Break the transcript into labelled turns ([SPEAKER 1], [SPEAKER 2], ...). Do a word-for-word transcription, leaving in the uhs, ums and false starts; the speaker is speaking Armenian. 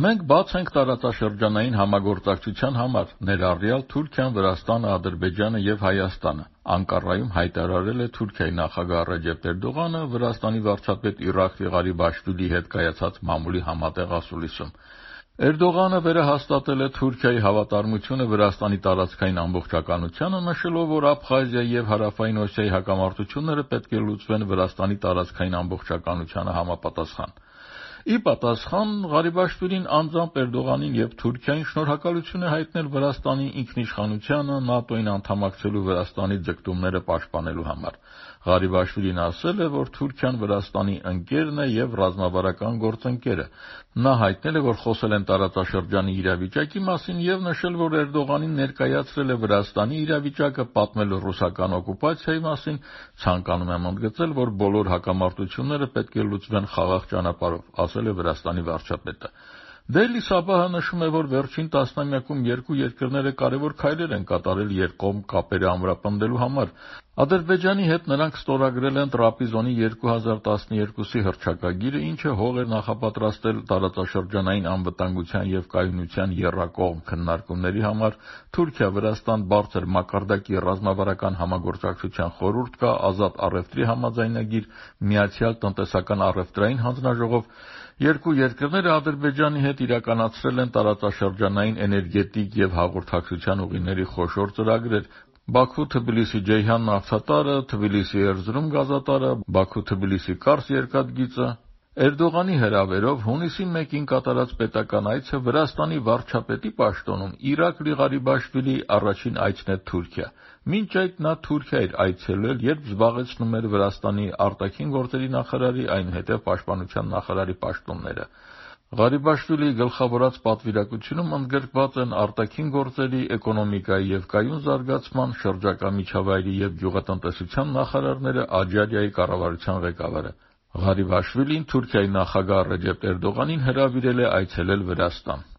[SPEAKER 1] Մենք բաց ենք տարածաշրջանային համագործակցության համար, ներառյալ Թուրքիան, Վրաստանը, Ադրբեջանը եւ Հայաստանը, Անկարայում հայտարարել է Թուրքիայի նախագահ Ռեջեփ Էրդողանը Վրաստանի վարչապետ Իրակլի Ղարիբաշվիլիի հետ կայացած մամուլի համատեղ ասուլիսում։ Էրդողանը վերահաստատել է Թուրքիայի հավատարմությունը Վրաստանի տարածքային ամբողջականությանը, նշելով, որ Աբխազիայի եւ Հարավային Օսիայի հակամարտությունները պետք է լուծվեն Վրաստանի տարածքային ամբողջականությանը համապատասխան։ Ի պատասխան, Ղարիբաշվիլին անձամբ Էրդողանին եւ Թուրքիային շնորհակալություն է հայտնել Վրաստանի ինքնիշխանությանը ՆԱՏՕ-ին անդամակցելու Վրաստանի ձգտումները պաշտպանելու համար։ Ղարիբաշվիլին ասել է, որ Թուրքիան Վրաստանի ընկերն է եւ ռազմավարական գործընկերը։ Նա հայտնել է, որ խոսել են տարածաշրջանի իրավիճակի մասին եւ նշել, որ Էրդողանին ներկայացրել է Վրաստանի իրավիճակը, պատմելով ռուսական օկուպացիայի մասին, ցանկանում եմ ընդգծել, որ բոլոր հակամարտությունները պետք է լուծվեն խաղաղ ճանապարհով, ասել է Վրաստանի վարչապետը։ Դեյլի Սաբահը նշում է, որ վերջին տասնամյակում երկու երկրները կարևոր քայլեր են կատարել երկկողմ կապերը ամրապնդելու համար։ Ադրբեջանի հետ նրանք ստորագրել են Տրապիզոնի երկու հազար տասներկուսի հռչակագիրը, ինչը հող է նախապատրաստել տարածաշրջանային անվտանգության եւ կայունության եռակողմ քննարկումների համար։ Թուրքիա-Վրաստան բարձր մակարդակի ռազմավարական համագործակցության խորհուրդ կա, ազատ առևտրի համաձայնագիր, միացյալ տնտեսական առևտրային հանձնաժողով։ Երկու երկրները Ադրբեջանի հետ իրականացրել են տարածաշրջանային էներգետիկ եւ հաղորդակցության ուղիների խոշոր ծրագրեր։ Բաքու-Թբիլիսի-Ջեյհան նավթատարը, Թբիլիսի-Էրզրում գազատարը, Բաքու-Թբիլիսի-Կարս երկաթգիծը։ Էրդողանի հրավերով հունիսի մեկին կատարած պետական այցը Վրաստանի վարչապետի պաշտոնում Իրակլի Ղարիբաշվիլիի առաջին այցն է Թուրքիա։ Մինչ այդ նա Թուրքիա էր այցելել, երբ զբաղեցնում էր Վրաստանի արտաքին գործերի նախարարի, այնուհետև պաշտպանության նախարարի պաշտոնները։ Ղարիբաշվիլիի գլխավորած պատվիրակությունում ընդգրկված են արտաքին գործերի, էկոնոմիկայի եւ կայուն զարգացման, շրջակա միջավայրի եւ գյուղատնտեսության նախարարները, Աջարիայի կառավարության ղեկավարը։ Ղարիբաշվիլին Թուրքիայի նախագահ Ռեջեփ Էրդողանին հրավիրել է այցելել Վրաստան։